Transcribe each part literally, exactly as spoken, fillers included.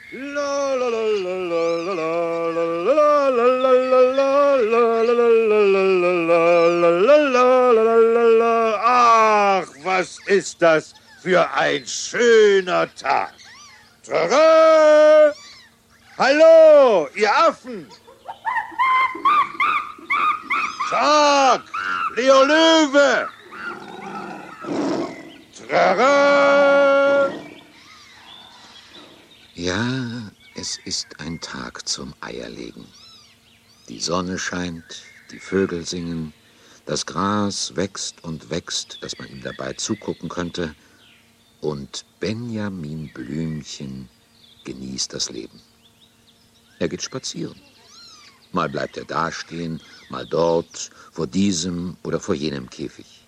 Ach, was ist das für ein schöner Tag. Tada! Hallo, ihr Affen! Tag, Leo Löwe! Tada! Ja, es ist ein Tag zum Eierlegen. Die Sonne scheint, die Vögel singen, das Gras wächst und wächst, dass man ihm dabei zugucken könnte. Und Benjamin Blümchen genießt das Leben. Er geht spazieren. Mal bleibt er dastehen, mal dort, vor diesem oder vor jenem Käfig.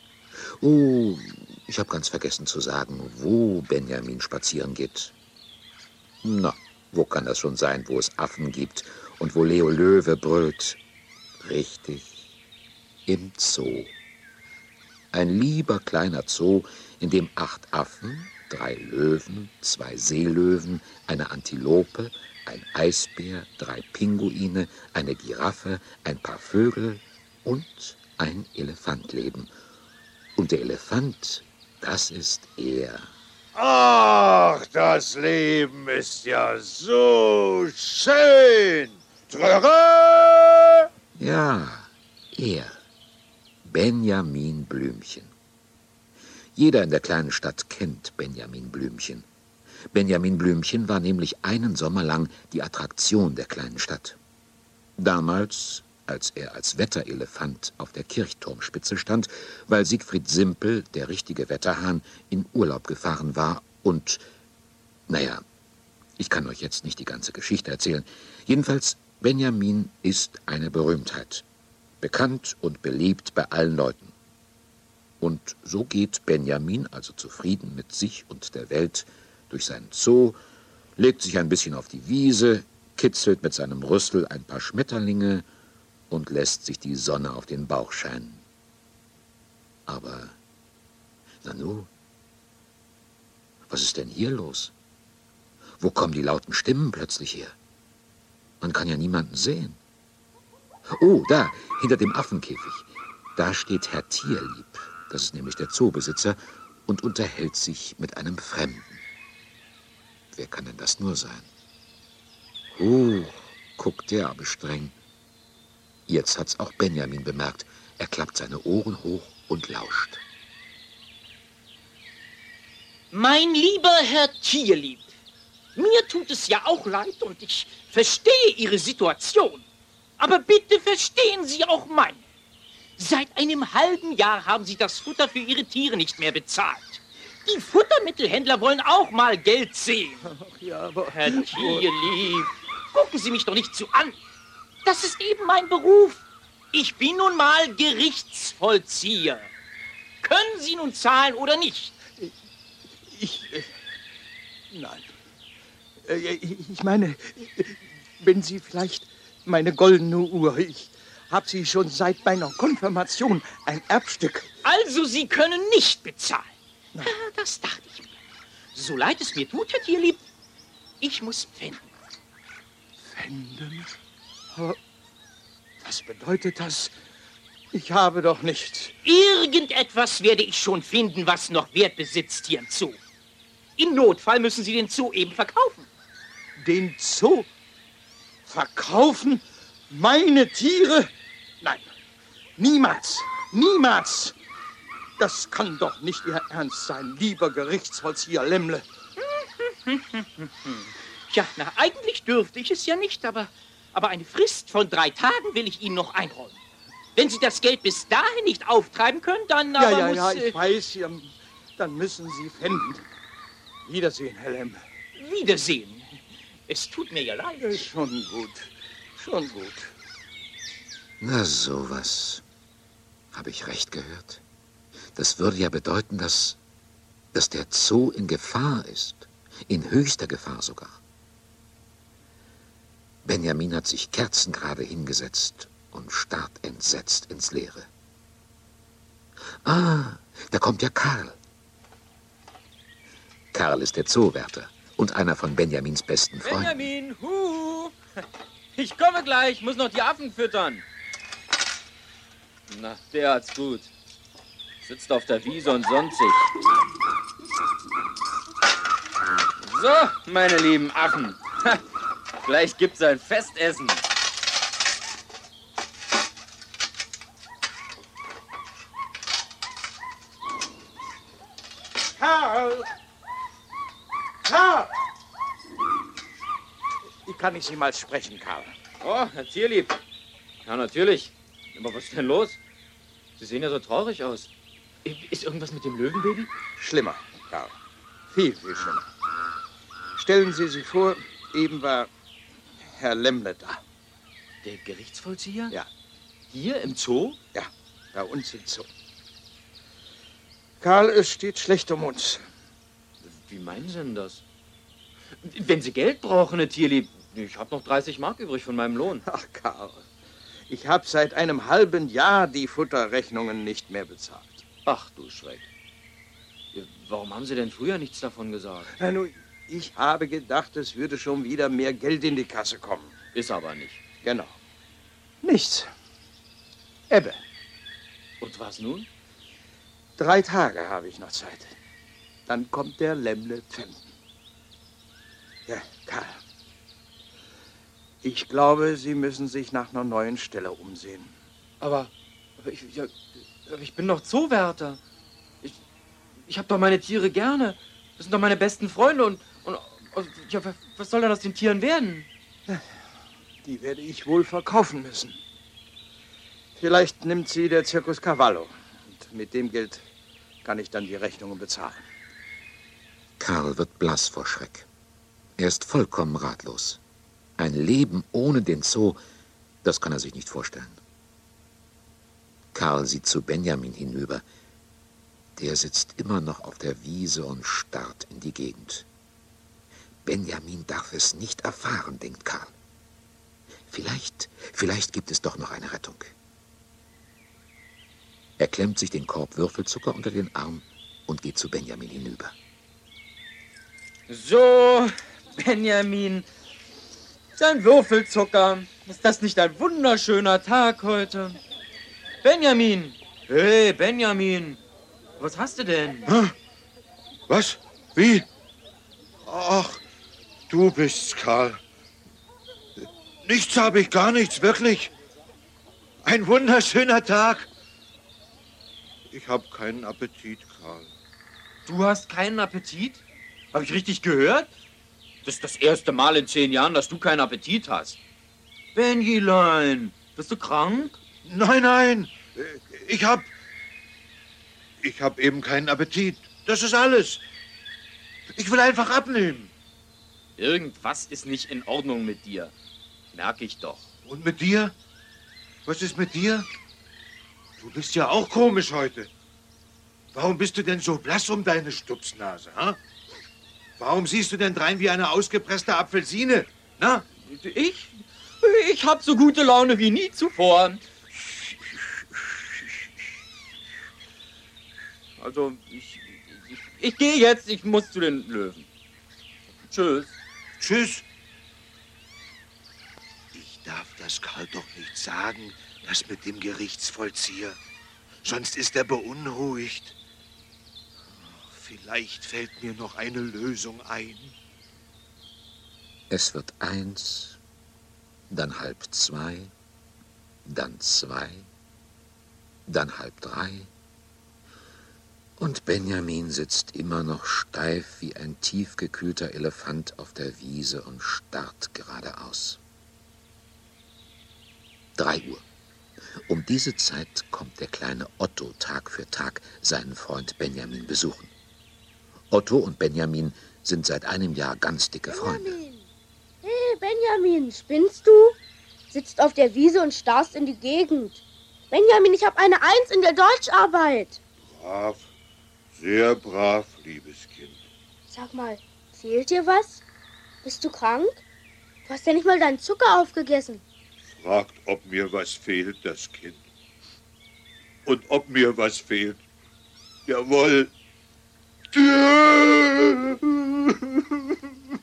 Oh, ich habe ganz vergessen zu sagen, wo Benjamin spazieren geht. Na, wo kann das schon sein, wo es Affen gibt und wo Leo Löwe brüllt? Richtig, im Zoo. Ein lieber kleiner Zoo, in dem acht Affen, drei Löwen, zwei Seelöwen, eine Antilope, ein Eisbär, drei Pinguine, eine Giraffe, ein paar Vögel und ein Elefant leben. Und der Elefant, das ist er. Ach, das Leben ist ja so schön. Tröre! Ja, er. Benjamin Blümchen. Jeder in der kleinen Stadt kennt Benjamin Blümchen. Benjamin Blümchen war nämlich einen Sommer lang die Attraktion der kleinen Stadt. Damals, als er als Wetterelefant auf der Kirchturmspitze stand, weil Siegfried Simpel, der richtige Wetterhahn, in Urlaub gefahren war und, naja, ich kann euch jetzt nicht die ganze Geschichte erzählen. Jedenfalls, Benjamin ist eine Berühmtheit. Bekannt und beliebt bei allen Leuten. Und so geht Benjamin, also zufrieden mit sich und der Welt, durch seinen Zoo, legt sich ein bisschen auf die Wiese, kitzelt mit seinem Rüssel ein paar Schmetterlinge und lässt sich die Sonne auf den Bauch scheinen. Aber, Nanu, was ist denn hier los? Wo kommen die lauten Stimmen plötzlich her? Man kann ja niemanden sehen. Oh, da, hinter dem Affenkäfig. Da steht Herr Tierlieb, das ist nämlich der Zoobesitzer, und unterhält sich mit einem Fremden. Wer kann denn das nur sein? Oh, guckt der aber streng. Jetzt hat's auch Benjamin bemerkt. Er klappt seine Ohren hoch und lauscht. Mein lieber Herr Tierlieb, mir tut es ja auch leid und ich verstehe Ihre Situation. Aber bitte verstehen Sie auch meine. Seit einem halben Jahr haben Sie das Futter für Ihre Tiere nicht mehr bezahlt. Die Futtermittelhändler wollen auch mal Geld sehen. Ach ja, aber... Herr Tierlieb, gucken Sie mich doch nicht so an. Das ist eben mein Beruf. Ich bin nun mal Gerichtsvollzieher. Können Sie nun zahlen oder nicht? Ich... Äh, nein. Äh, ich meine, wenn Sie vielleicht meine goldene Uhr... Ich habe sie schon seit meiner Konfirmation, ein Erbstück. Also, Sie können nicht bezahlen. Nein. Ja, das dachte ich mir. So leid es mir tut, Herr Tierlieb, ich muss pfänden. Pfänden? Aber was bedeutet das? Ich habe doch nichts. Irgendetwas werde ich schon finden, was noch Wert besitzt hier im Zoo. Im Notfall müssen Sie den Zoo eben verkaufen. Den Zoo? Verkaufen? Meine Tiere? Nein, niemals, niemals. Das kann doch nicht Ihr Ernst sein, lieber Gerichtsvollzieher Lämmle. Tja, na, eigentlich dürfte ich es ja nicht, aber, aber eine Frist von drei Tagen will ich Ihnen noch einräumen. Wenn Sie das Geld bis dahin nicht auftreiben können, dann ja, aber ja, muss... Ja, äh, ich weiß, ja, dann müssen Sie pfänden. Wiedersehen, Herr Lämmle. Wiedersehen. Es tut mir ja leid. Ja, schon gut, schon gut. Na sowas. Habe ich recht gehört? Das würde ja bedeuten, dass, dass der Zoo in Gefahr ist. In höchster Gefahr sogar. Benjamin hat sich kerzengerade hingesetzt und starrt entsetzt ins Leere. Ah, da kommt ja Karl. Karl ist der Zoowärter und einer von Benjamins besten Freunden. Benjamin, huhu! Ich komme gleich, muss noch die Affen füttern. Na, der hat's gut. Sitzt auf der Wiese und sonnt sich. So, meine lieben Affen. Ha, gleich gibt's ein Festessen. Karl! Karl! Kann ich Sie mal sprechen, Karl? Oh, Herr Tierlieb. Ja, natürlich. Aber was ist denn los? Sie sehen ja so traurig aus. Ist irgendwas mit dem Löwenbaby? Schlimmer, Karl. Viel, viel schlimmer. Stellen Sie sich vor, eben war Herr Lemmle da. Der Gerichtsvollzieher? Ja. Hier im Zoo? Ja, bei uns im Zoo. Karl, es steht schlecht um uns. Wie meinen Sie denn das? Wenn Sie Geld brauchen, Herr Tierlieb, ich habe noch dreißig Mark übrig von meinem Lohn. Ach, Karl, ich habe seit einem halben Jahr die Futterrechnungen nicht mehr bezahlt. Ach, du Schreck. Warum haben Sie denn früher nichts davon gesagt? Na, nun, ich habe gedacht, es würde schon wieder mehr Geld in die Kasse kommen. Ist aber nicht. Genau. Nichts. Ebbe. Und was nun? Drei Tage habe ich noch Zeit. Dann kommt der Lemmle Pfänden. Ja, Karl. Ich glaube, Sie müssen sich nach einer neuen Stelle umsehen. Aber, aber, ich, ja, aber ich bin doch Zoowärter. Ich, ich habe doch meine Tiere gerne. Das sind doch meine besten Freunde. Und, und, und ja, was soll denn aus den Tieren werden? Die werde ich wohl verkaufen müssen. Vielleicht nimmt sie der Circus Cavallo. Und mit dem Geld kann ich dann die Rechnungen bezahlen. Karl wird blass vor Schreck. Er ist vollkommen ratlos. Ein Leben ohne den Zoo, das kann er sich nicht vorstellen. Karl sieht zu Benjamin hinüber. Der sitzt immer noch auf der Wiese und starrt in die Gegend. Benjamin darf es nicht erfahren, denkt Karl. Vielleicht, vielleicht gibt es doch noch eine Rettung. Er klemmt sich den Korb Würfelzucker unter den Arm und geht zu Benjamin hinüber. So, Benjamin, sein Würfelzucker. Ist das nicht ein wunderschöner Tag heute? Benjamin! Hey, Benjamin! Was hast du denn? Hä? Was? Wie? Ach, du bist's, Karl. Nichts habe ich, gar nichts, wirklich. Ein wunderschöner Tag. Ich habe keinen Appetit, Karl. Du hast keinen Appetit? Habe ich richtig gehört? Das ist das erste Mal in zehn Jahren, dass du keinen Appetit hast. Benjilein, bist du krank? Nein, nein. Ich hab... Ich hab eben keinen Appetit. Das ist alles. Ich will einfach abnehmen. Irgendwas ist nicht in Ordnung mit dir. Merke ich doch. Und mit dir? Was ist mit dir? Du bist ja auch komisch heute. Warum bist du denn so blass um deine Stupsnase, ha? Warum siehst du denn drein wie eine ausgepresste Apfelsine? Na? Ich? Ich hab so gute Laune wie nie zuvor. Also, ich, ich, ich gehe jetzt, ich muss zu den Löwen. Tschüss. Tschüss. Ich darf das Karl doch nicht sagen, das mit dem Gerichtsvollzieher. Sonst ist er beunruhigt. Vielleicht fällt mir noch eine Lösung ein. Es wird eins, dann halb zwei, dann zwei, dann halb drei. Und Benjamin sitzt immer noch steif wie ein tiefgekühlter Elefant auf der Wiese und starrt geradeaus. Drei Uhr. Um diese Zeit kommt der kleine Otto Tag für Tag seinen Freund Benjamin besuchen. Otto und Benjamin sind seit einem Jahr ganz dicke Freunde. Benjamin! Hey, Benjamin, spinnst du? Sitzt auf der Wiese und starrst in die Gegend. Benjamin, ich habe eine Eins in der Deutscharbeit. Brav, sehr brav, liebes Kind. Sag mal, fehlt dir was? Bist du krank? Du hast ja nicht mal deinen Zucker aufgegessen. Fragt, ob mir was fehlt, das Kind. Und ob mir was fehlt. Jawohl.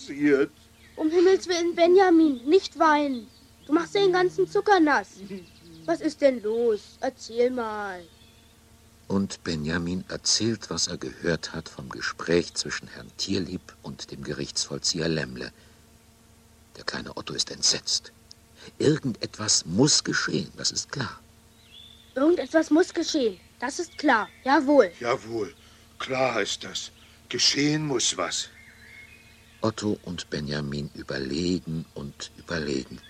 passiert? Um Himmels Willen, Benjamin, nicht weinen. Du machst den ganzen Zucker nass. Was ist denn los? Erzähl mal. Und Benjamin erzählt, was er gehört hat vom Gespräch zwischen Herrn Tierlieb und dem Gerichtsvollzieher Lämmle. Der kleine Otto ist entsetzt. Irgendetwas muss geschehen, das ist klar. Irgendetwas muss geschehen, das ist klar, jawohl. Jawohl, klar ist das. Geschehen muss was. Otto und Benjamin überlegen und überlegen.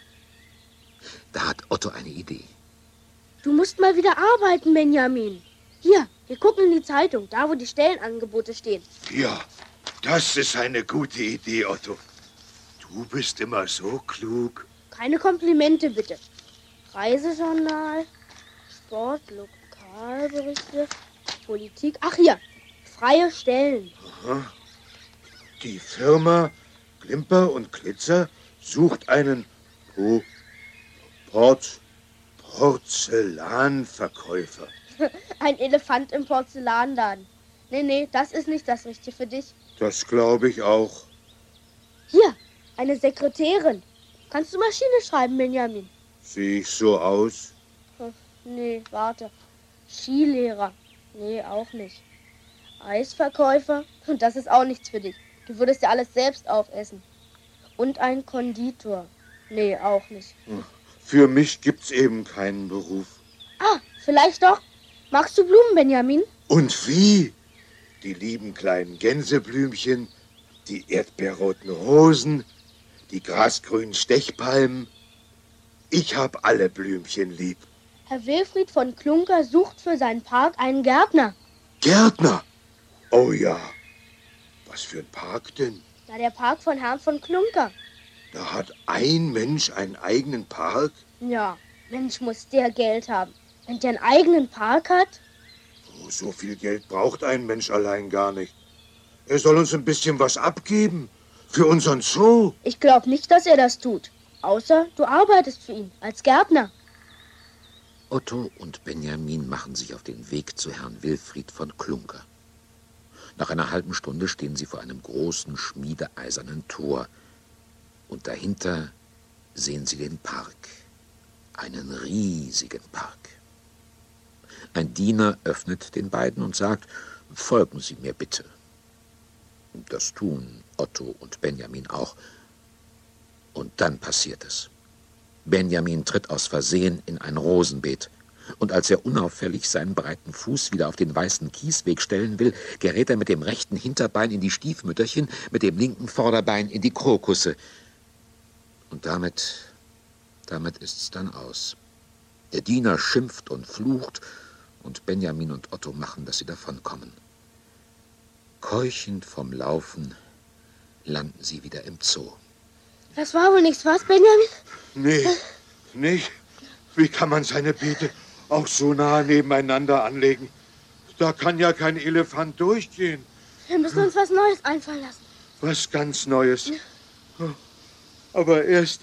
Da hat Otto eine Idee. Du musst mal wieder arbeiten, Benjamin. Hier, wir gucken in die Zeitung, da wo die Stellenangebote stehen. Ja, das ist eine gute Idee, Otto. Du bist immer so klug. Keine Komplimente, bitte. Reisejournal, Sport, Lokalberichte, Politik. Ach hier, freie Stellen. Aha. Die Firma Klimper und Klitzer sucht einen po Port Porzellanverkäufer. Ein Elefant im Porzellanladen. Nee, nee, das ist nicht das Richtige für dich. Das glaube ich auch. Hier, eine Sekretärin. Kannst du Maschine schreiben, Benjamin? Sehe ich so aus? Hm, nee, warte. Skilehrer. Nee, auch nicht. Eisverkäufer. Und das ist auch nichts für dich. Du würdest ja alles selbst aufessen. Und ein Konditor. Nee, auch nicht. Für mich gibt's eben keinen Beruf. Ah, vielleicht doch. Magst du Blumen, Benjamin? Und wie? Die lieben kleinen Gänseblümchen, die erdbeerroten Rosen, die grasgrünen Stechpalmen. Ich hab alle Blümchen lieb. Herr Wilfried von Klunker sucht für seinen Park einen Gärtner. Gärtner? Oh ja. Was für ein Park denn? Na, der Park von Herrn von Klunker. Da hat ein Mensch einen eigenen Park? Ja, Mensch, muss der Geld haben. Wenn der einen eigenen Park hat? Oh, so viel Geld braucht ein Mensch allein gar nicht. Er soll uns ein bisschen was abgeben. Für unseren Zoo. Ich glaube nicht, dass er das tut. Außer du arbeitest für ihn als Gärtner. Otto und Benjamin machen sich auf den Weg zu Herrn Wilfried von Klunker. Nach einer halben Stunde stehen sie vor einem großen, schmiedeeisernen Tor. Und dahinter sehen sie den Park. Einen riesigen Park. Ein Diener öffnet den beiden und sagt, folgen Sie mir bitte. Das tun Otto und Benjamin auch. Und dann passiert es. Benjamin tritt aus Versehen in ein Rosenbeet. Und als er unauffällig seinen breiten Fuß wieder auf den weißen Kiesweg stellen will, gerät er mit dem rechten Hinterbein in die Stiefmütterchen, mit dem linken Vorderbein in die Krokusse. Und damit, damit ist's dann aus. Der Diener schimpft und flucht, und Benjamin und Otto machen, dass sie davonkommen. Keuchend vom Laufen landen sie wieder im Zoo. Das war wohl nichts, was, Benjamin? Nee, nicht. Wie kann man seine Beete auch so nah nebeneinander anlegen? Da kann ja kein Elefant durchgehen. Wir müssen uns was Neues einfallen lassen. Was ganz Neues. Aber erst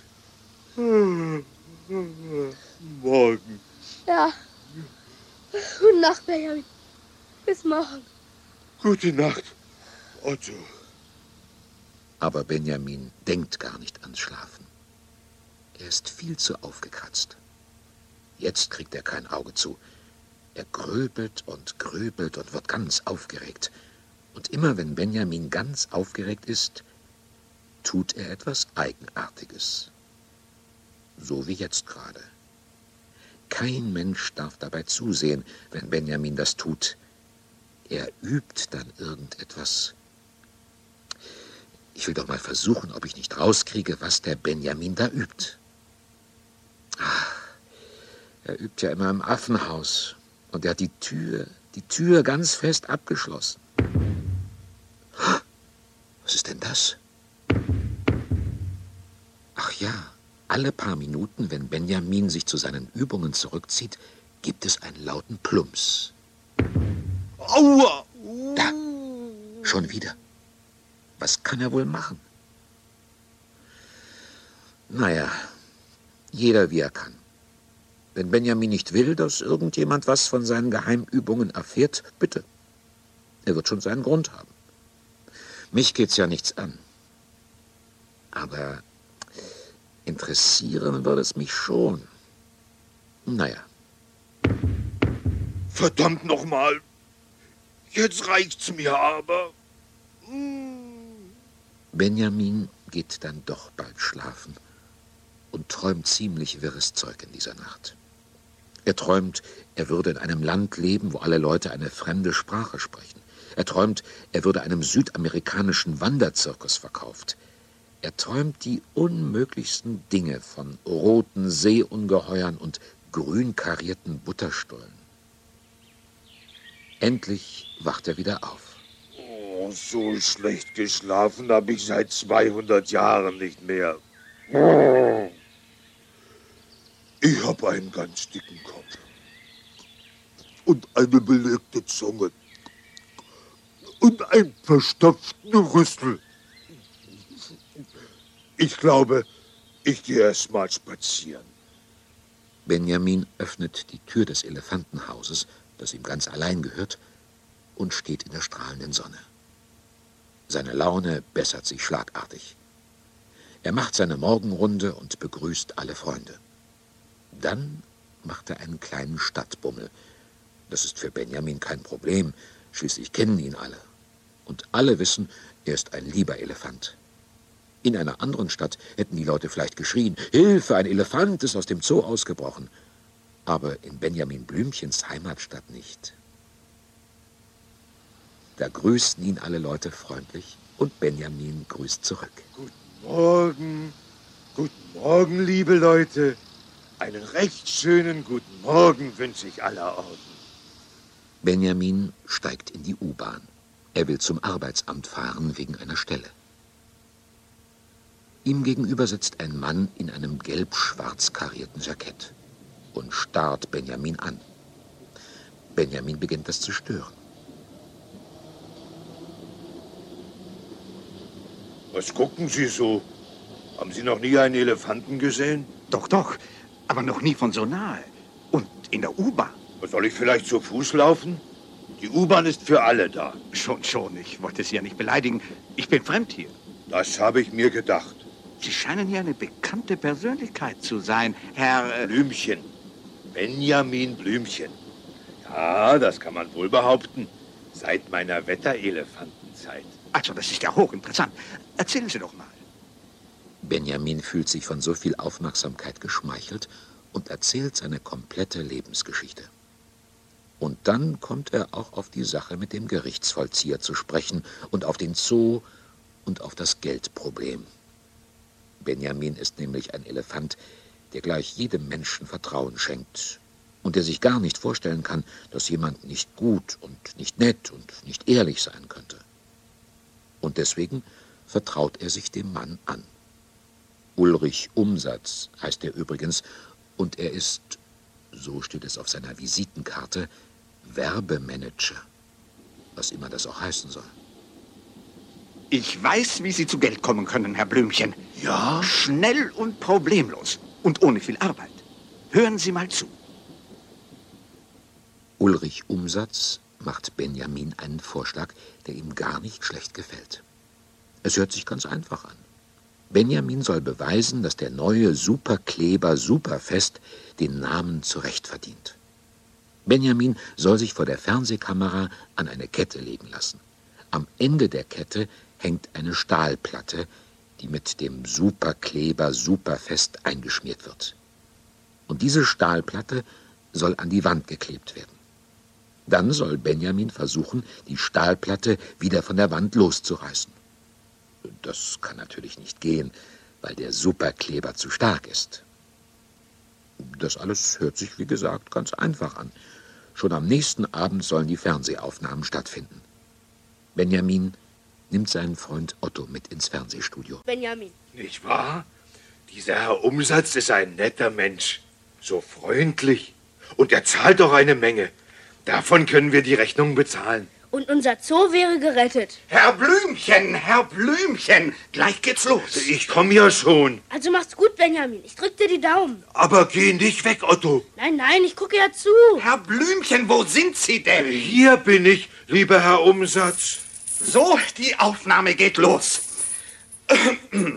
morgen. Ja. Gute Nacht, Benjamin. Bis morgen. Gute Nacht, Otto. Aber Benjamin denkt gar nicht ans Schlafen. Er ist viel zu aufgekratzt. Jetzt kriegt er kein Auge zu. Er gröbelt und grübelt und wird ganz aufgeregt. Und immer wenn Benjamin ganz aufgeregt ist, tut er etwas Eigenartiges. So wie jetzt gerade. Kein Mensch darf dabei zusehen, wenn Benjamin das tut. Er übt dann irgendetwas. Ich will doch mal versuchen, ob ich nicht rauskriege, was der Benjamin da übt. Ach, er übt ja immer im Affenhaus. Und er hat die Tür, die Tür ganz fest abgeschlossen. Was ist denn das? Ach ja, alle paar Minuten, wenn Benjamin sich zu seinen Übungen zurückzieht, gibt es einen lauten Plumps. Aua! Da, schon wieder. Was kann er wohl machen? Naja, jeder wie er kann. Wenn Benjamin nicht will, dass irgendjemand was von seinen Geheimübungen erfährt, bitte. Er wird schon seinen Grund haben. Mich geht's ja nichts an. aber interessieren würde es mich schon. Naja. Verdammt nochmal. Jetzt reicht's mir aber. Benjamin geht dann doch bald schlafen und träumt ziemlich wirres Zeug in dieser Nacht. Er träumt, er würde in einem Land leben, wo alle Leute eine fremde Sprache sprechen. Er träumt, er würde einem südamerikanischen Wanderzirkus verkauft. Er träumt die unmöglichsten Dinge von roten Seeungeheuern und grün karierten Butterstullen. Endlich wacht er wieder auf. Oh, so schlecht geschlafen habe ich seit zweihundert Jahren nicht mehr. Ich habe einen ganz dicken Kopf und eine belegte Zunge und einen verstopften Rüssel. Ich glaube, ich gehe erst mal spazieren. Benjamin öffnet die Tür des Elefantenhauses, das ihm ganz allein gehört, und steht in der strahlenden Sonne. Seine Laune bessert sich schlagartig. Er macht seine Morgenrunde und begrüßt alle Freunde. Dann macht er einen kleinen Stadtbummel. Das ist für Benjamin kein Problem, schließlich kennen ihn alle. Und alle wissen, er ist ein lieber Elefant. In einer anderen Stadt hätten die Leute vielleicht geschrien, »Hilfe, ein Elefant ist aus dem Zoo ausgebrochen!« Aber in Benjamin Blümchens Heimatstadt nicht. Da grüßen ihn alle Leute freundlich und Benjamin grüßt zurück. Guten Morgen, guten Morgen, liebe Leute. Einen recht schönen guten Morgen wünsche ich allerorten. Benjamin steigt in die U-Bahn. Er will zum Arbeitsamt fahren wegen einer Stelle. Ihm gegenüber sitzt ein Mann in einem gelb-schwarz karierten Jackett und starrt Benjamin an. Benjamin beginnt das zu stören. Was gucken Sie so? Haben Sie noch nie einen Elefanten gesehen? Doch, doch, aber noch nie von so nahe. Und in der U-Bahn. Soll ich vielleicht zu Fuß laufen? Die U-Bahn ist für alle da. Schon, schon, ich wollte Sie ja nicht beleidigen. Ich bin fremd hier. Das habe ich mir gedacht. Sie scheinen hier eine bekannte Persönlichkeit zu sein, Herr... Äh Blümchen. Benjamin Blümchen. Ja, das kann man wohl behaupten. Seit meiner Wetterelefantenzeit. Also, das ist ja hochinteressant. Erzählen Sie doch mal. Benjamin fühlt sich von so viel Aufmerksamkeit geschmeichelt und erzählt seine komplette Lebensgeschichte. Und dann kommt er auch auf die Sache mit dem Gerichtsvollzieher zu sprechen und auf den Zoo und auf das Geldproblem. Benjamin ist nämlich ein Elefant, der gleich jedem Menschen Vertrauen schenkt und der sich gar nicht vorstellen kann, dass jemand nicht gut und nicht nett und nicht ehrlich sein könnte. Und deswegen vertraut er sich dem Mann an. Ulrich Umsatz heißt er übrigens, und er ist, so steht es auf seiner Visitenkarte, Werbemanager, was immer das auch heißen soll. Ich weiß, wie Sie zu Geld kommen können, Herr Blümchen. Ja? Schnell und problemlos und ohne viel Arbeit. Hören Sie mal zu. Ulrich Umsatz macht Benjamin einen Vorschlag, der ihm gar nicht schlecht gefällt. Es hört sich ganz einfach an. Benjamin soll beweisen, dass der neue Superkleber Superfest den Namen zurecht verdient. Benjamin soll sich vor der Fernsehkamera an eine Kette legen lassen. Am Ende der Kette hängt eine Stahlplatte, die mit dem Superkleber Superfest eingeschmiert wird. Und diese Stahlplatte soll an die Wand geklebt werden. Dann soll Benjamin versuchen, die Stahlplatte wieder von der Wand loszureißen. Das kann natürlich nicht gehen, weil der Superkleber zu stark ist. Das alles hört sich, wie gesagt, ganz einfach an. Schon am nächsten Abend sollen die Fernsehaufnahmen stattfinden. Benjamin nimmt seinen Freund Otto mit ins Fernsehstudio. Benjamin. Nicht wahr? Dieser Herr Umsatz ist ein netter Mensch. So freundlich. Und er zahlt doch eine Menge. Davon können wir die Rechnung bezahlen. Und unser Zoo wäre gerettet. Herr Blümchen, Herr Blümchen, gleich geht's los. Ich komme ja schon. Also mach's gut, Benjamin. Ich drück dir die Daumen. Aber geh nicht weg, Otto. Nein, nein, ich gucke ja zu. Herr Blümchen, wo sind Sie denn? Hier bin ich, lieber Herr Umsatz. So, die Aufnahme geht los.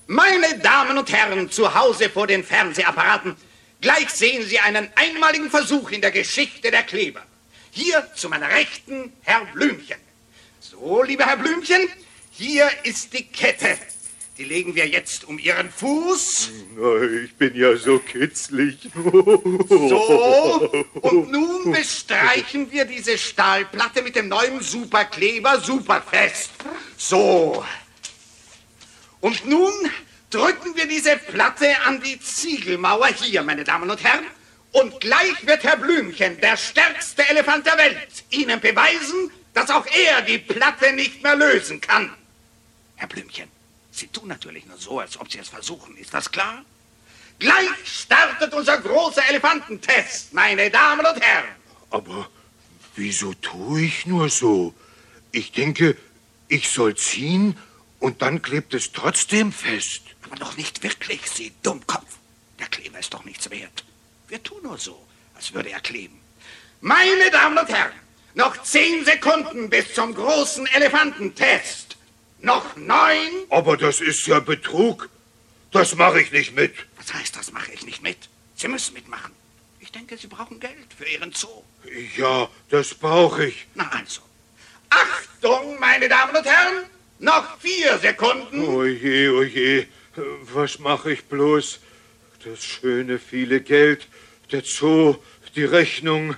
Meine Damen und Herren zu Hause vor den Fernsehapparaten, gleich sehen Sie einen einmaligen Versuch in der Geschichte der Kleber. Hier zu meiner Rechten Herr Blümchen. So, lieber Herr Blümchen, hier ist die Kette. Die legen wir jetzt um Ihren Fuß. Ich bin ja so kitzlig. So, und nun bestreichen wir diese Stahlplatte mit dem neuen Superkleber Superfest. So. Und nun drücken wir diese Platte an die Ziegelmauer hier, meine Damen und Herren. Und gleich wird Herr Blümchen, der stärkste Elefant der Welt, Ihnen beweisen, dass auch er die Platte nicht mehr lösen kann. Herr Blümchen, Sie tun natürlich nur so, als ob Sie es versuchen. Ist das klar? Gleich startet unser großer Elefantentest, meine Damen und Herren. Aber wieso tue ich nur so? Ich denke, ich soll ziehen und dann klebt es trotzdem fest. Aber doch nicht wirklich, Sie Dummkopf. Der Kleber ist doch nichts wert. Wir tun nur so, als würde er kleben. Meine Damen und Herren, noch zehn Sekunden bis zum großen Elefantentest. Noch neun. Aber das ist ja Betrug. Das mache ich nicht mit. Was heißt, das mache ich nicht mit? Sie müssen mitmachen. Ich denke, Sie brauchen Geld für Ihren Zoo. Ja, das brauche ich. Na also. Achtung, meine Damen und Herren. Noch vier Sekunden. Oje, oje. Was mache ich bloß? Das schöne, viele Geld, der Zoo, die Rechnung.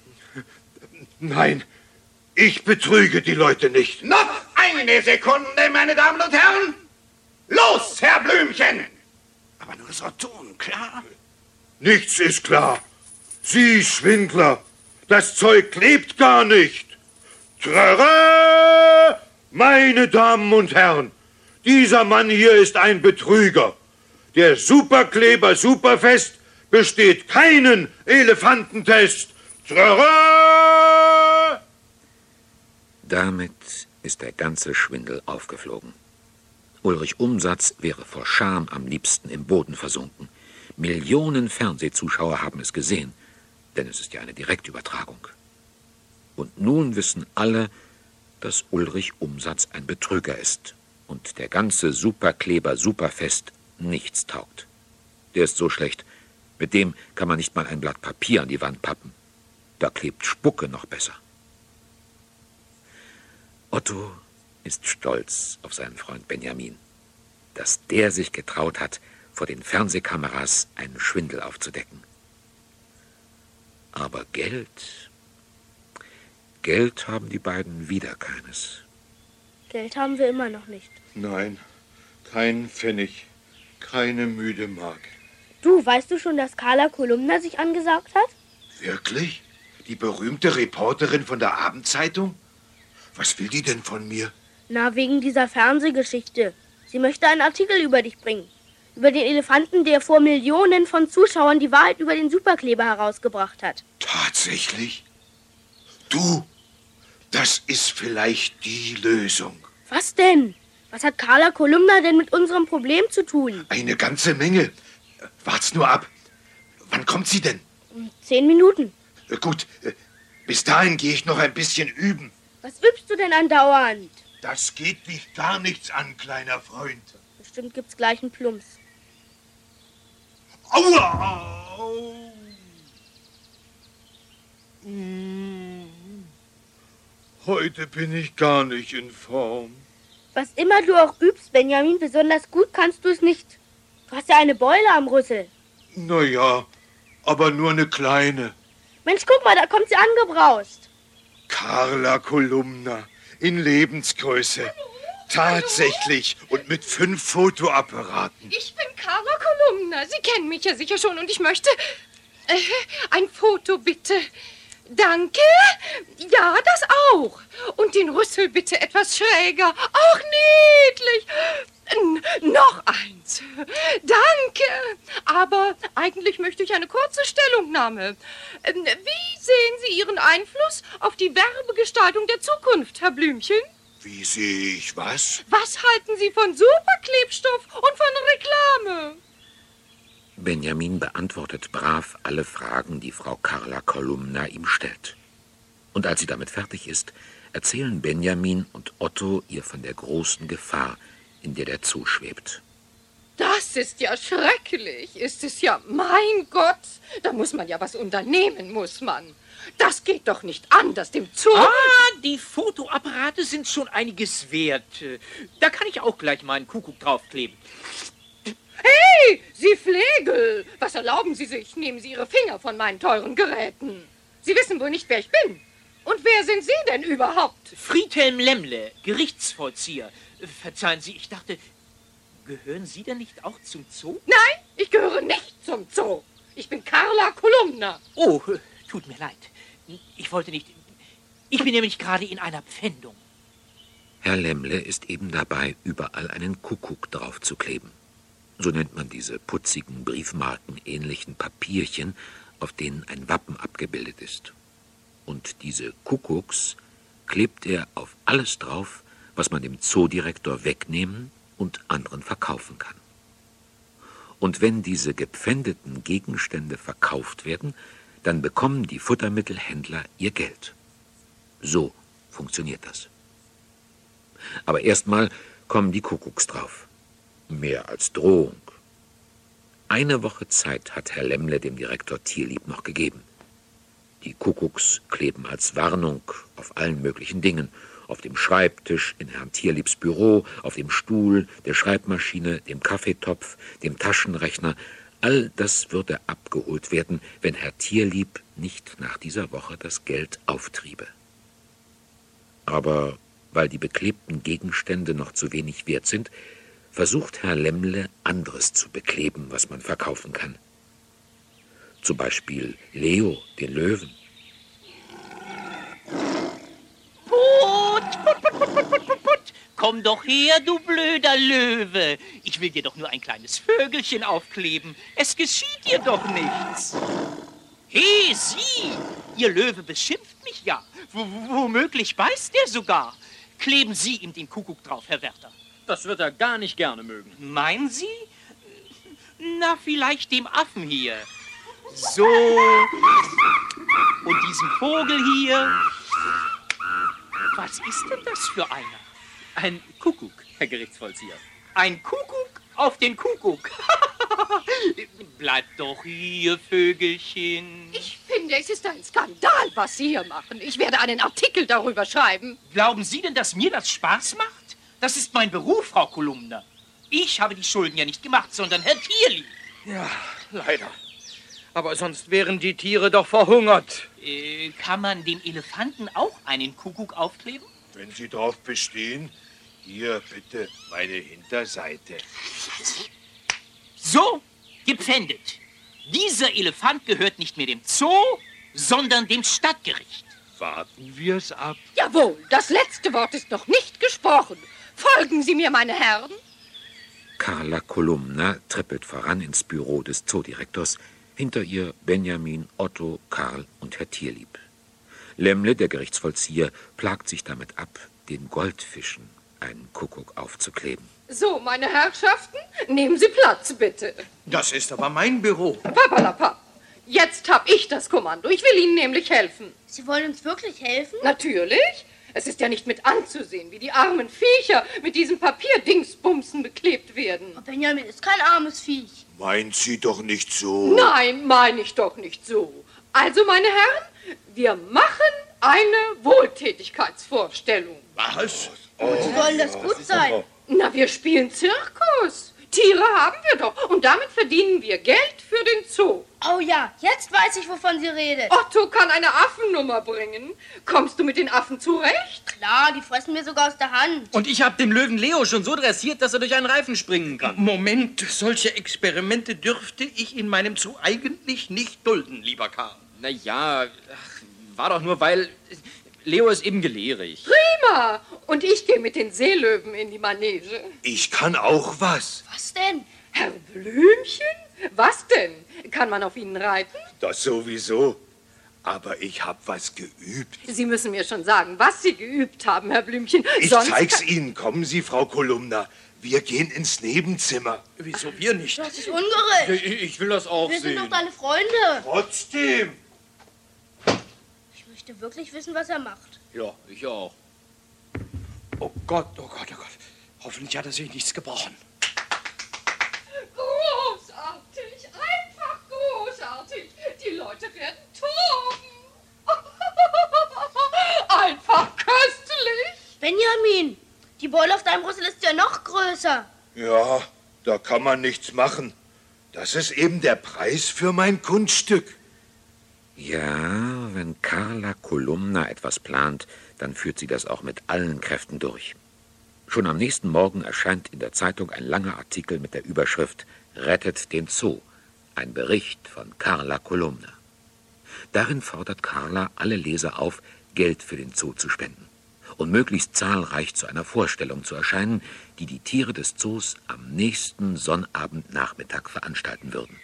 Nein, ich betrüge die Leute nicht. Noch eine Sekunde, meine Damen und Herren. Los, Herr Blümchen. Aber nur so tun, klar? Nichts ist klar. Sie, Schwindler, das Zeug klebt gar nicht. Trara! Meine Damen und Herren, dieser Mann hier ist ein Betrüger. Der Superkleber Superfest besteht keinen Elefantentest. Trara! Damit ist der ganze Schwindel aufgeflogen. Ulrich Umsatz wäre vor Scham am liebsten im Boden versunken. Millionen Fernsehzuschauer haben es gesehen, denn es ist ja eine Direktübertragung. Und nun wissen alle, dass Ulrich Umsatz ein Betrüger ist und der ganze Superkleber Superfest nichts taugt. Der ist so schlecht, mit dem kann man nicht mal ein Blatt Papier an die Wand pappen. Da klebt Spucke noch besser. Otto ist stolz auf seinen Freund Benjamin, dass der sich getraut hat, vor den Fernsehkameras einen Schwindel aufzudecken. Aber Geld, Geld haben die beiden wieder keines. Geld haben wir immer noch nicht. Nein, kein Pfennig, keine müde Mark. Du, weißt du schon, dass Carla Kolumna sich angesaugt hat? Wirklich? Die berühmte Reporterin von der Abendzeitung? Was will die denn von mir? Na, wegen dieser Fernsehgeschichte. Sie möchte einen Artikel über dich bringen. Über den Elefanten, der vor Millionen von Zuschauern die Wahrheit über den Superkleber herausgebracht hat. Tatsächlich? Du, das ist vielleicht die Lösung. Was denn? Was hat Carla Kolumna denn mit unserem Problem zu tun? Eine ganze Menge. Wart's nur ab. Wann kommt sie denn? Um zehn Minuten. Äh, Gut, äh, bis dahin gehe ich noch ein bisschen üben. Was übst du denn andauernd? Das geht dich gar nichts an, kleiner Freund. Bestimmt gibt's gleich einen Plumps. Aua! Au. Mm. Heute bin ich gar nicht in Form. Was immer du auch übst, Benjamin, besonders gut kannst du es nicht. Du hast ja eine Beule am Rüssel. Na ja, aber nur eine kleine. Mensch, guck mal, da kommt sie angebraust. Carla Kolumna in Lebensgröße. Tatsächlich. Und mit fünf Fotoapparaten. Ich bin Carla Kolumna. Sie kennen mich ja sicher schon und ich möchte... Äh, ein Foto, bitte. Danke. Ja, das auch. Und den Rüssel bitte etwas schräger. Ach, niedlich. N- noch eins. Danke. Aber eigentlich möchte ich eine kurze Stellungnahme. Ähm, Wie sehen Sie Ihren Einfluss auf die Werbegestaltung der Zukunft, Herr Blümchen? Wie sehe ich was? Was halten Sie von Superklebstoff und von Reklame? Benjamin beantwortet brav alle Fragen, die Frau Carla Kolumna ihm stellt. Und als sie damit fertig ist, erzählen Benjamin und Otto ihr von der großen Gefahr, in der der Zoo schwebt. Das ist ja schrecklich. Ist es ja, mein Gott. Da muss man ja was unternehmen, muss man. Das geht doch nicht an, dass dem Zoo... Ah, die Fotoapparate sind schon einiges wert. Da kann ich auch gleich meinen Kuckuck draufkleben. Hey, Sie Flegel! Was erlauben Sie sich? Nehmen Sie Ihre Finger von meinen teuren Geräten. Sie wissen wohl nicht, wer ich bin. Und wer sind Sie denn überhaupt? Friedhelm Lemmle, Gerichtsvollzieher. Verzeihen Sie, ich dachte, gehören Sie denn nicht auch zum Zoo? Nein, ich gehöre nicht zum Zoo. Ich bin Carla Kolumna. Oh, tut mir leid. Ich wollte nicht... Ich bin nämlich gerade in einer Pfändung. Herr Lemmle ist eben dabei, überall einen Kuckuck draufzukleben. So nennt man diese putzigen, briefmarkenähnlichen Papierchen, auf denen ein Wappen abgebildet ist. Und diese Kuckucks klebt er auf alles drauf, was man dem Zoodirektor wegnehmen und anderen verkaufen kann. Und wenn diese gepfändeten Gegenstände verkauft werden, dann bekommen die Futtermittelhändler ihr Geld. So funktioniert das. Aber erstmal kommen die Kuckucks drauf. Mehr als Drohung. Eine Woche Zeit hat Herr Lemmle dem Direktor Tierlieb noch gegeben. Die Kuckucks kleben als Warnung auf allen möglichen Dingen. Auf dem Schreibtisch, in Herrn Tierliebs Büro, auf dem Stuhl, der Schreibmaschine, dem Kaffeetopf, dem Taschenrechner. All das würde abgeholt werden, wenn Herr Tierlieb nicht nach dieser Woche das Geld auftriebe. Aber weil die beklebten Gegenstände noch zu wenig wert sind, versucht Herr Lemmle, anderes zu bekleben, was man verkaufen kann. Zum Beispiel Leo, den Löwen. Put, put, put, put, put, put, put. Komm doch her, du blöder Löwe. Ich will dir doch nur ein kleines Vögelchen aufkleben. Es geschieht dir doch nichts. Hey, Sie! Ihr Löwe beschimpft mich ja. W womöglich beißt er sogar. Kleben Sie ihm den Kuckuck drauf, Herr Wärter. Das wird er gar nicht gerne mögen. Meinen Sie? Na, vielleicht dem Affen hier. So. Und diesem Vogel hier. Was ist denn das für einer? Ein Kuckuck, Herr Gerichtsvollzieher. Ein Kuckuck auf den Kuckuck. Bleib doch hier, Vögelchen. Ich finde, es ist ein Skandal, was Sie hier machen. Ich werde einen Artikel darüber schreiben. Glauben Sie denn, dass mir das Spaß macht? Das ist mein Beruf, Frau Kolumna. Ich habe die Schulden ja nicht gemacht, sondern Herr Tierlieb. Ja, leider. Aber sonst wären die Tiere doch verhungert. Äh, kann man dem Elefanten auch einen Kuckuck aufkleben? Wenn Sie darauf bestehen, hier bitte meine Hinterseite. So, gepfändet. Dieser Elefant gehört nicht mehr dem Zoo, sondern dem Stadtgericht. Warten wir es ab. Jawohl, das letzte Wort ist noch nicht gesprochen. Folgen Sie mir, meine Herren. Carla Kolumna trippelt voran ins Büro des Zoodirektors. Hinter ihr Benjamin, Otto, Karl und Herr Tierlieb. Lemmle, der Gerichtsvollzieher, plagt sich damit ab, den Goldfischen einen Kuckuck aufzukleben. So, meine Herrschaften, nehmen Sie Platz, bitte. Das ist aber mein Büro. Papalapap. Jetzt habe ich das Kommando. Ich will Ihnen nämlich helfen. Sie wollen uns wirklich helfen? Natürlich. Es ist ja nicht mit anzusehen, wie die armen Viecher mit diesen Papierdingsbumsen beklebt werden. Aber Benjamin ist kein armes Viech. Meint sie doch nicht so. Nein, meine ich doch nicht so. Also, meine Herren, wir machen eine Wohltätigkeitsvorstellung. Was? Wozu soll das gut sein? Na, wir spielen Zirkus. Tiere haben wir doch. Und damit verdienen wir Geld für den Zoo. Oh ja, jetzt weiß ich, wovon sie redet. Otto kann eine Affennummer bringen. Kommst du mit den Affen zurecht? Klar, die fressen mir sogar aus der Hand. Und ich habe den Löwen Leo schon so dressiert, dass er durch einen Reifen springen kann. Moment, solche Experimente dürfte ich in meinem Zoo eigentlich nicht dulden, lieber Karl. Na ja, war doch nur, weil Leo ist eben gelehrig. Prima. Und ich gehe mit den Seelöwen in die Manege. Ich kann auch was. Was denn? Herr Blümchen? Was denn? Kann man auf Ihnen reiten? Das sowieso. Aber ich hab was geübt. Sie müssen mir schon sagen, was Sie geübt haben, Herr Blümchen. Ich Sonst zeig's Ihnen. Kommen Sie, Frau Kolumna. Wir gehen ins Nebenzimmer. Wieso wir nicht? Das ist ungerecht. Ich, ich will das auch Wir sind sehen. doch deine Freunde. Trotzdem. Ich möchte wirklich wissen, was er macht. Ja, ich auch. Oh Gott, oh Gott, oh Gott. Hoffentlich hat er sich nichts gebrochen. Die Leute werden toben. Einfach köstlich. Benjamin, die Beule auf deinem Rüssel ist ja noch größer. Ja, da kann man nichts machen. Das ist eben der Preis für mein Kunststück. Ja, wenn Carla Kolumna etwas plant, dann führt sie das auch mit allen Kräften durch. Schon am nächsten Morgen erscheint in der Zeitung ein langer Artikel mit der Überschrift »Rettet den Zoo«, ein Bericht von Carla Kolumna. Darin fordert Carla alle Leser auf, Geld für den Zoo zu spenden und möglichst zahlreich zu einer Vorstellung zu erscheinen, die die Tiere des Zoos am nächsten Sonnabendnachmittag veranstalten würden.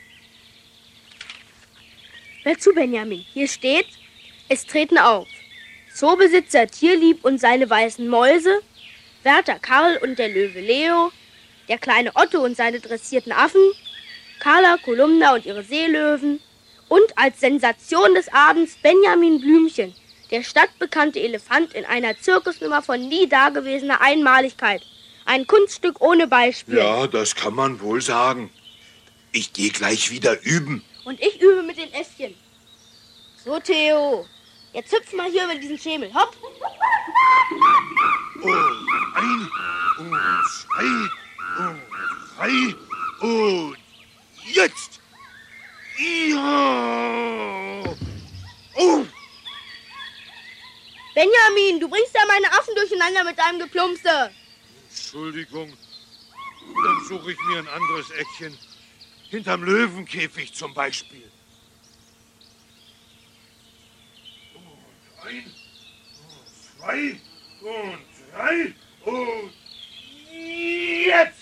Hör zu, Benjamin. Hier steht, es treten auf Zoobesitzer Tierlieb und seine weißen Mäuse, Wärter Karl und der Löwe Leo, der kleine Otto und seine dressierten Affen, Carla Kolumna und ihre Seelöwen und als Sensation des Abends Benjamin Blümchen, der stadtbekannte Elefant in einer Zirkusnummer von nie dagewesener Einmaligkeit. Ein Kunststück ohne Beispiel. Ja, das kann man wohl sagen. Ich gehe gleich wieder üben. Und ich übe mit den Äffchen. So, Theo. Jetzt hüpf mal hier über diesen Schemel. Hopp. Und ein, und zwei, und drei, und jetzt. Ja. Oh. Benjamin, du bringst ja meine Affen durcheinander mit deinem Geplumpse. Entschuldigung. Dann suche ich mir ein anderes Eckchen. Hinterm Löwenkäfig zum Beispiel. Und ein, und zwei, und drei, und jetzt!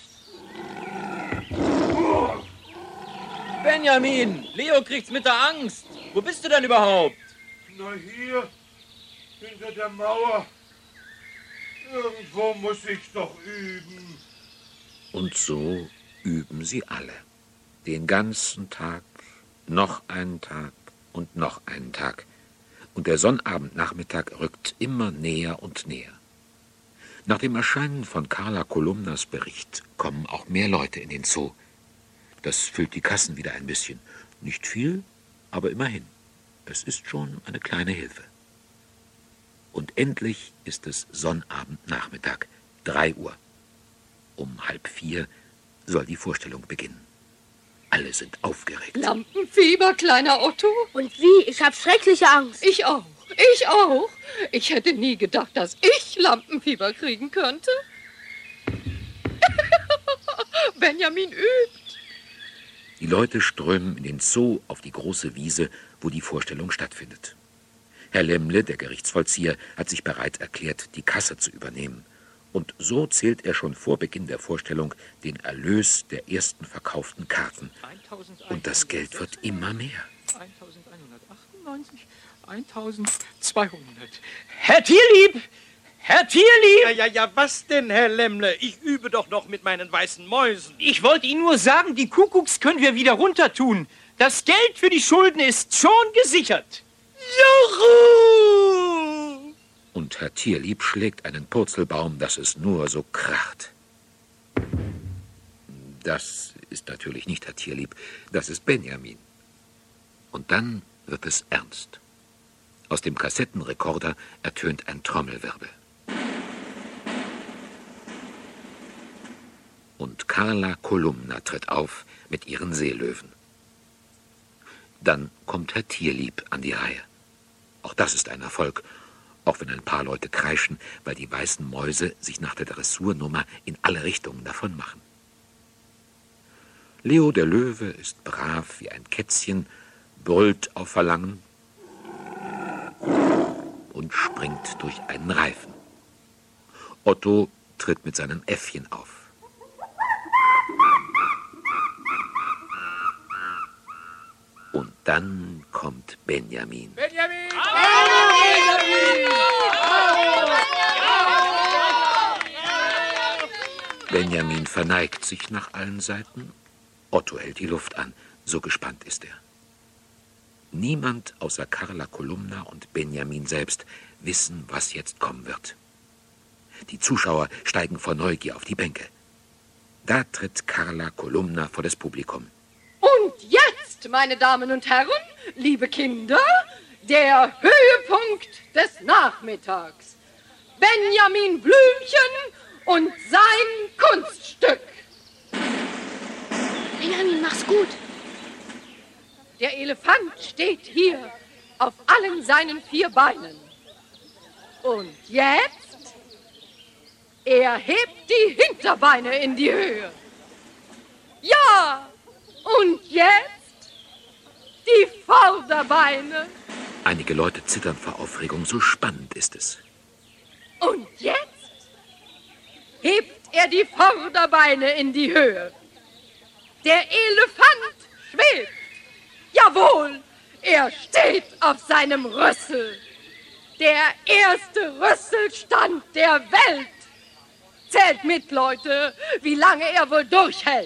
Oh. Benjamin, Leo kriegt's mit der Angst. Wo bist du denn überhaupt? Na hier, hinter der Mauer. Irgendwo muss ich doch üben. Und so üben sie alle. Den ganzen Tag, noch einen Tag und noch einen Tag. Und der Sonnabendnachmittag rückt immer näher und näher. Nach dem Erscheinen von Carla Kolumnas Bericht kommen auch mehr Leute in den Zoo. Das füllt die Kassen wieder ein bisschen. Nicht viel, aber immerhin. Es ist schon eine kleine Hilfe. Und endlich ist es Sonnabendnachmittag, drei Uhr. Um halb vier soll die Vorstellung beginnen. Alle sind aufgeregt. Lampenfieber, kleiner Otto? Und wie? Ich habe schreckliche Angst. Ich auch. Ich auch. Ich hätte nie gedacht, dass ich Lampenfieber kriegen könnte. Benjamin übt. Die Leute strömen in den Zoo auf die große Wiese, wo die Vorstellung stattfindet. Herr Lemmle, der Gerichtsvollzieher, hat sich bereit erklärt, die Kasse zu übernehmen. Und so zählt er schon vor Beginn der Vorstellung den Erlös der ersten verkauften Karten. Und das Geld wird immer mehr. eintausendeinhundertachtundneunzig, eintausendzweihundert. Herr Tierlieb! Herr Tierlieb! Ja, ja, ja, was denn, Herr Lemmle? Ich übe doch noch mit meinen weißen Mäusen. Ich wollte Ihnen nur sagen, die Kuckucks können wir wieder runtertun. Das Geld für die Schulden ist schon gesichert. Juhu! Und Herr Tierlieb schlägt einen Purzelbaum, dass es nur so kracht. Das ist natürlich nicht Herr Tierlieb, das ist Benjamin. Und dann wird es ernst. Aus dem Kassettenrekorder ertönt ein Trommelwirbel. Und Carla Kolumna tritt auf mit ihren Seelöwen. Dann kommt Herr Tierlieb an die Reihe. Auch das ist ein Erfolg, auch wenn ein paar Leute kreischen, weil die weißen Mäuse sich nach der Dressurnummer in alle Richtungen davon machen. Leo der Löwe ist brav wie ein Kätzchen, brüllt auf Verlangen und springt durch einen Reifen. Otto tritt mit seinem Äffchen auf. Und dann kommt Benjamin. Benjamin! Benjamin verneigt sich nach allen Seiten. Otto hält die Luft an, so gespannt ist er. Niemand außer Carla Kolumna und Benjamin selbst wissen, was jetzt kommen wird. Die Zuschauer steigen vor Neugier auf die Bänke. Da tritt Carla Kolumna vor das Publikum. Und jetzt, meine Damen und Herren, liebe Kinder, der Höhepunkt des Nachmittags. Benjamin Blümchen und sein Kunststück. Benjamin, mach's gut. Der Elefant steht hier auf allen seinen vier Beinen. Und jetzt, er hebt die Hinterbeine in die Höhe. Ja, und jetzt die Vorderbeine. Einige Leute zittern vor Aufregung, so spannend ist es. Und jetzt hebt er die Vorderbeine in die Höhe. Der Elefant schwebt. Jawohl, er steht auf seinem Rüssel. Der erste Rüsselstand der Welt. Zählt mit, Leute, wie lange er wohl durchhält.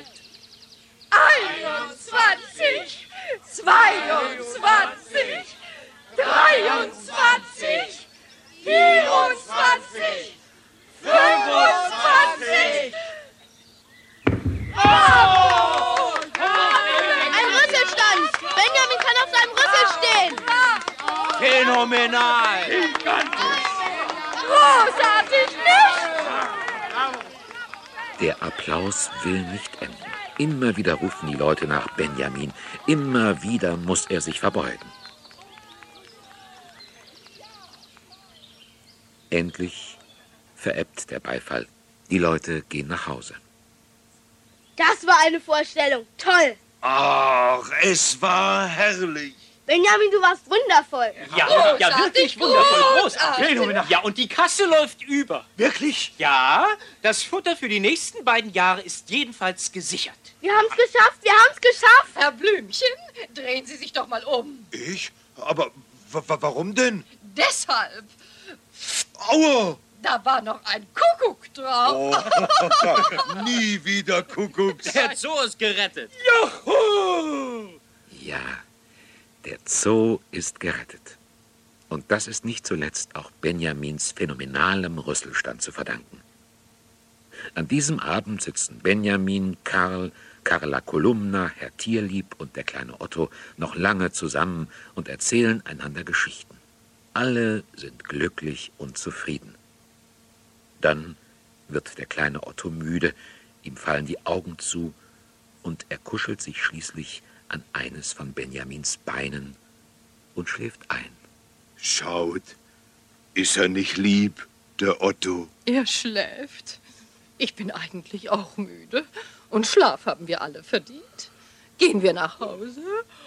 einundzwanzig, zweiundzwanzig, dreiundzwanzig, vierundzwanzig, fünfundzwanzig. Oh! Ein Rüsselstand. Benjamin kann auf seinem Rüssel stehen. Phänomenal! Großartig, nicht? Der Applaus will nicht enden. Immer wieder rufen die Leute nach Benjamin. Immer wieder muss er sich verbeugen. Endlich verebbt der Beifall. Die Leute gehen nach Hause. Das war eine Vorstellung. Toll. Ach, es war herrlich. Benjamin, du warst wundervoll. Ja, ja, wirklich wundervoll, großartig. Phänomenal. Ja, und die Kasse läuft über. Wirklich? Ja, das Futter für die nächsten beiden Jahre ist jedenfalls gesichert. Wir haben's geschafft, wir haben's geschafft. Herr Blümchen, drehen Sie sich doch mal um. Ich? Aber w- w- warum denn? Deshalb, Aua! da war noch ein Kuckuck drauf. Oh, nie wieder Kuckucks. Der Zoo ist gerettet. Ja, der Zoo ist gerettet. Und das ist nicht zuletzt auch Benjamins phänomenalem Rüsselstand zu verdanken. An diesem Abend sitzen Benjamin, Karl, Carla Kolumna, Herr Tierlieb und der kleine Otto noch lange zusammen und erzählen einander Geschichten. Alle sind glücklich und zufrieden. Dann wird der kleine Otto müde, ihm fallen die Augen zu und er kuschelt sich schließlich an eines von Benjamins Beinen und schläft ein. Schaut, ist er nicht lieb, der Otto? Er schläft. Ich bin eigentlich auch müde. Und Schlaf haben wir alle verdient. Gehen wir nach Hause?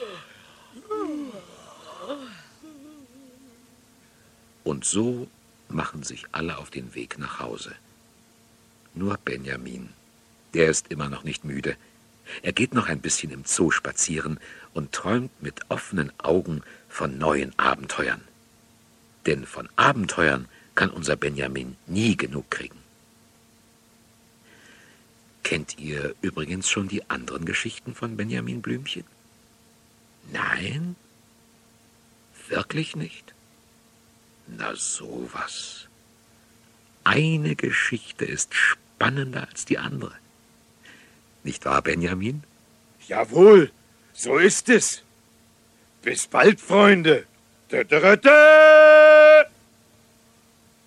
Und so machen sich alle auf den Weg nach Hause. Nur Benjamin, der ist immer noch nicht müde. Er geht noch ein bisschen im Zoo spazieren und träumt mit offenen Augen von neuen Abenteuern. Denn von Abenteuern kann unser Benjamin nie genug kriegen. Kennt ihr übrigens schon die anderen Geschichten von Benjamin Blümchen? Nein? Wirklich nicht? Na sowas. Eine Geschichte ist spannender als die andere. Nicht wahr, Benjamin? Jawohl, so ist es. Bis bald, Freunde. Tö, tö, tö.